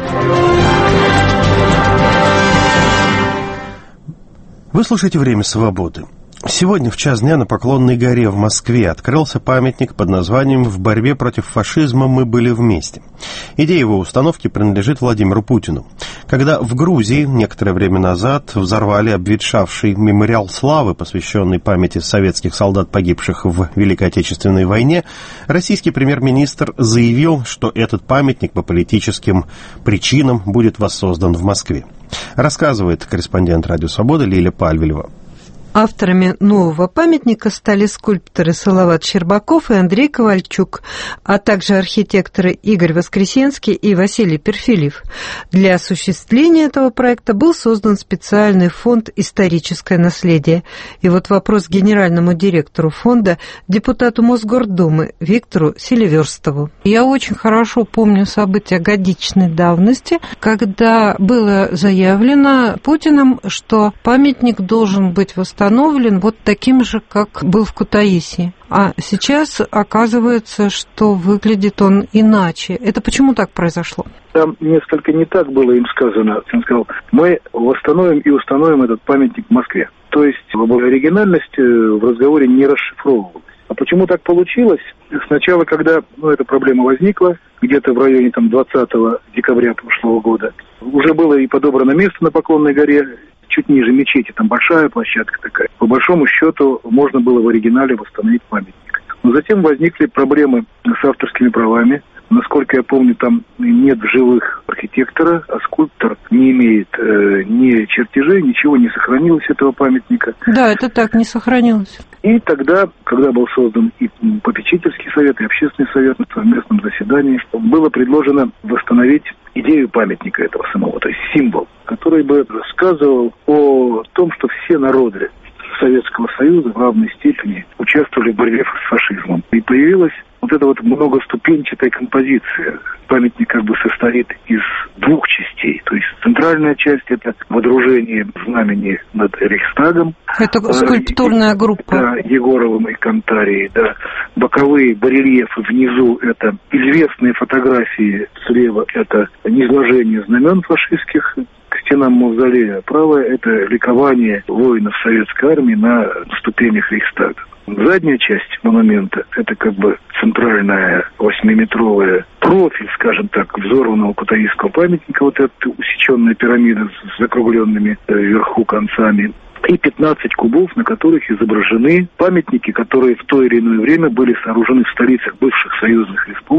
Вы слушаете «Время свободы». Сегодня в час дня на Поклонной горе в Москве открылся памятник под названием «В борьбе против фашизма мы были вместе». Идея его установки принадлежит Владимиру Путину. Когда в Грузии некоторое время назад взорвали обветшавший мемориал славы, посвященный памяти советских солдат, погибших в Великой Отечественной войне, российский премьер-министр заявил, что этот памятник по политическим причинам будет воссоздан в Москве. Рассказывает корреспондент «Радио Свобода» Лиля Пальвелева. Авторами нового памятника стали скульпторы Салават Щербаков и Андрей Ковальчук, а также архитекторы Игорь Воскресенский и Василий Перфильев. Для осуществления этого проекта был создан специальный фонд «Историческое наследие». И вот вопрос генеральному директору фонда, депутату Мосгордумы Виктору Селиверстову. Я очень хорошо помню события годичной давности, когда было заявлено Путиным, что памятник должен быть восстановлен вот таким же, как был в Кутаиси. А сейчас оказывается, что выглядит он иначе. Это почему так произошло? Там несколько не так было им сказано. Он сказал, мы восстановим и установим этот памятник в Москве. То есть оригинальность в разговоре не расшифровывалась. А почему так получилось? Сначала, когда эта проблема возникла, где-то в районе 20 декабря прошлого года, уже было и подобрано место на Поклонной горе, чуть ниже мечети, там большая площадка такая. По большому счету можно было в оригинале восстановить памятник. Но затем возникли проблемы с авторскими правами. Насколько я помню, там нет в живых архитектора, а скульптор не имеет ни чертежей, ничего не сохранилось этого памятника. Да, это так, не сохранилось. И тогда, когда был создан и попечительский совет, и общественный совет на совместном заседании, было предложено восстановить идею памятника этого самого, то есть символ, который бы рассказывал о том, что все народы Советского Союза в равной степени участвовали в борьбе с фашизмом. И появилась вот эта многоступенчатая композиция. Памятник состоит из двух частей. То есть центральная часть – это водружение знамени над Рейхстагом. Это скульптурная группа. Да, Егоровым и Кантарией, да. Боковые барельефы внизу – это известные фотографии. Слева – это низложение знамен фашистских к стенам мавзолея. Правое – это ликование воинов советской армии на ступенях Рейхстага. Задняя часть монумента – это центральная 8-метровая профиль, скажем так, взорванного кутаисского памятника, вот эта усеченная пирамида с закругленными вверху концами, и 15 кубов, на которых изображены памятники, которые в то или иное время были сооружены в столицах бывших союзных республик,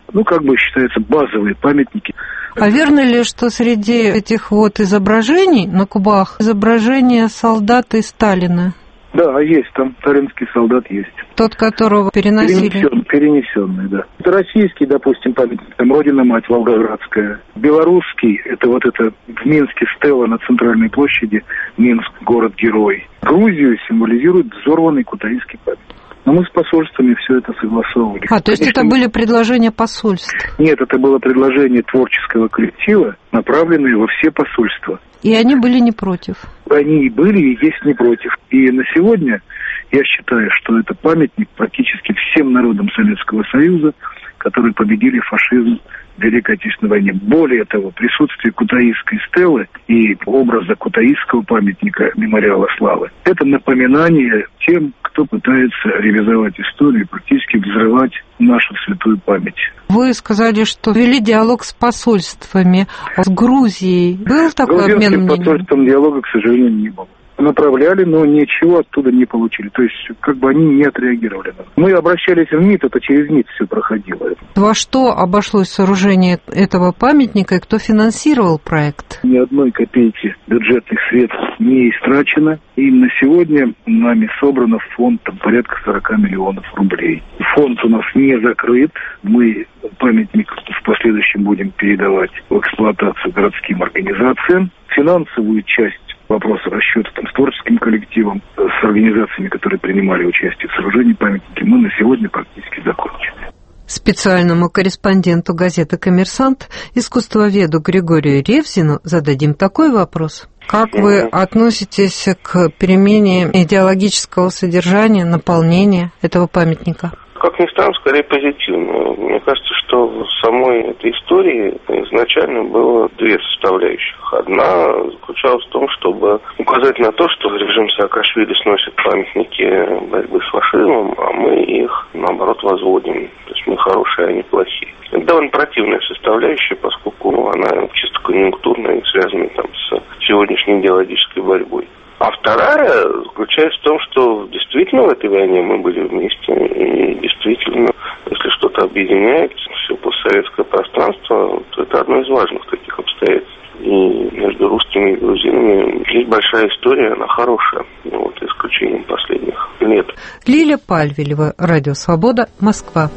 считаются базовые памятники. А верно ли, что среди этих изображений на кубах изображение солдата и Сталина? Да, есть, там сталинский солдат есть. Тот, которого переносили? Перенесенный, да. Это российский, допустим, памятник, там Родина-Мать Волгоградская. Белорусский, это в Минске стела на центральной площади, Минск, город-герой. Грузию символизирует взорванный кутаисский памятник. Но мы с посольствами все это согласовывали. То есть это были предложения посольств? Нет, это было предложение творческого коллектива, направленное во все посольства. И они были не против? Они и были, и есть не против. И на сегодня я считаю, что это памятник практически всем народам Советского Союза, которые победили фашизм в Великой Отечественной войне. Более того, присутствие кутаисской стелы и образа кутаисского памятника мемориала славы – это напоминание тем, кто пытается ревизовать историю и практически взрывать нашу святую память. Вы сказали, что вели диалог с посольствами. С Грузией был такой обмен мнениями? С посольством диалога, к сожалению, не было. Направляли, но ничего оттуда не получили. То есть, они не отреагировали. Мы обращались в МИД, это через МИД все проходило. Во что обошлось сооружение этого памятника и кто финансировал проект? Ни одной копейки бюджетных средств не истрачено. И на сегодня нами собрано в фонд порядка 40 миллионов рублей. Фонд у нас не закрыт. Мы памятник в последующем будем передавать в эксплуатацию городским организациям. Финансовую часть вопросы расчета с творческим коллективом, с организациями, которые принимали участие в сооружении памятника, мы на сегодня практически закончили. Специальному корреспонденту газеты «Коммерсант», искусствоведу Григорию Ревзину зададим такой вопрос. Как вы относитесь к перемене идеологического содержания, наполнения этого памятника? Как ни странно, скорее позитивно. Мне кажется, что в самой этой истории изначально было две составляющих. Одна заключалась в том, чтобы указать на то, что режим Саакашвили сносит памятники борьбы с фашизмом, а мы их, наоборот, возводим. То есть мы хорошие, а не плохие. Это довольно противная составляющая, поскольку она чисто конъюнктурная и связана с сегодняшней идеологической борьбой. А вторая заключается в том, что действительно в этой войне мы были вместе, и действительно, если что-то объединяет все постсоветское пространство, то это одно из важных таких обстоятельств. И между русскими и грузинами есть большая история, она хорошая, за исключением последних лет. Лиля Пальвелева, Радио Свобода, Москва.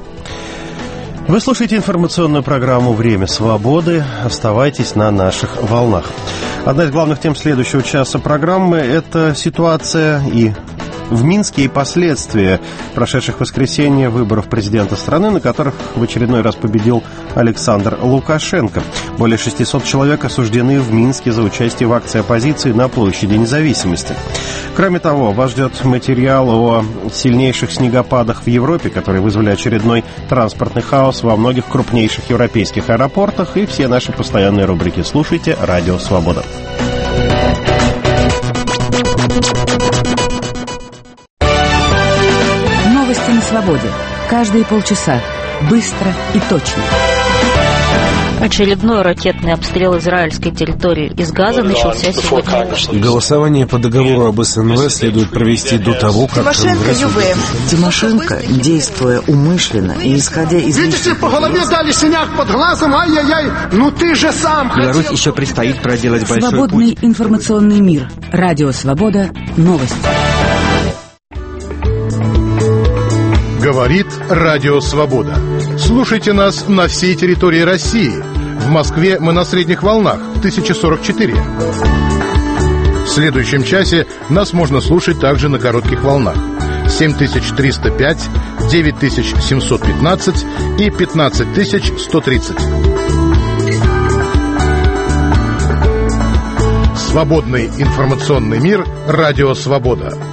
Вы слушаете информационную программу «Время свободы». Оставайтесь на наших волнах. Одна из главных тем следующего часа программы – это ситуация в Минске и последствия прошедших в воскресенье выборов президента страны, на которых в очередной раз победил Александр Лукашенко. Более 600 человек осуждены в Минске за участие в акции оппозиции на площади Независимости. Кроме того, вас ждет материал о сильнейших снегопадах в Европе, которые вызвали очередной транспортный хаос во многих крупнейших европейских аэропортах, и все наши постоянные рубрики. Слушайте «Радио Свобода». Новости на свободе. Каждые полчаса. Быстро и точно. Очередной ракетный обстрел израильской территории из Газа начался сегодня. Голосование по договору об СНВ следует провести до того, как Тимошенко, действуя умышленно и исходя из... Видите, по голове дали синяк под глазом, ай-яй-яй, ну ты же сам Беларусь еще предстоит проделать большой Свободный путь. информационный мир. Радио Свобода. Новости. Говорит Радио Свобода. Слушайте нас на всей территории России. В Москве мы на средних волнах 1044. В следующем часе нас можно слушать также на коротких волнах 7305, 9715 и 15130. Свободный информационный мир. Радио Свобода.